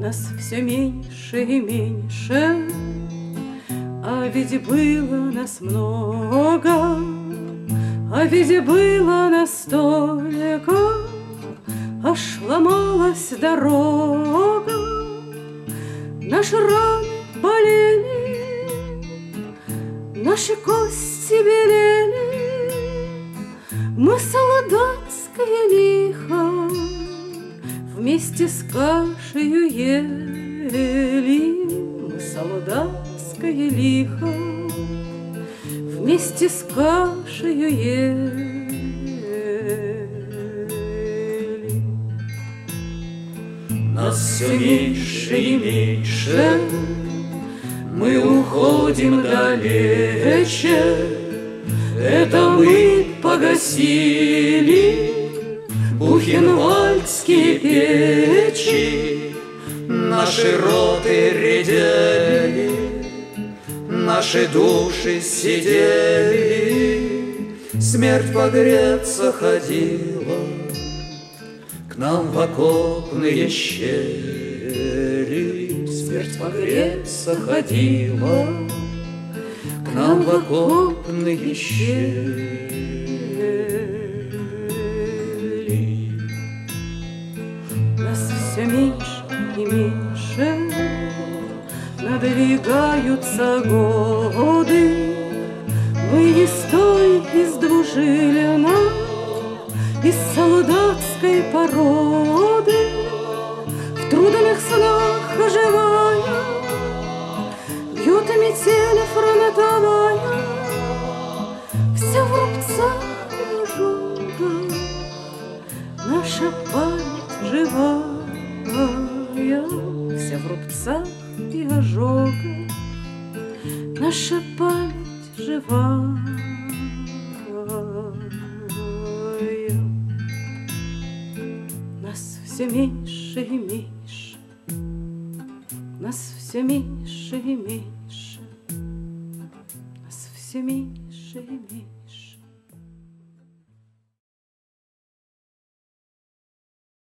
Нас все меньше и меньше, а ведь было нас много, а ведь было нас столько, аж ломалась дорога. Наши раны болели, наши кости белели, мы солдатское лихо вместе с кашею ели. Мы солдатское лихо вместе с кашею ели. Нас все меньше и меньше, мы уходим далече. Это мы погасили бухенвальдские печи. Наши роты редели, наши души сидели. Смерть погреться ходила к нам в окопные щели. Смерть погреться ходила к нам в окопные щели. Нас все меньше и меньше, надвигаются годы. Мы не с той из двужильна, из солдатской породы, в трудных снах оживая, бьет метель фронтовая, вся в рубцах и ожогах, наша память живая, вся в рубцах и ожогах, наша память живая. Нас все меньше и меньше, нас все меньше и меньше, нас все меньше и меньше.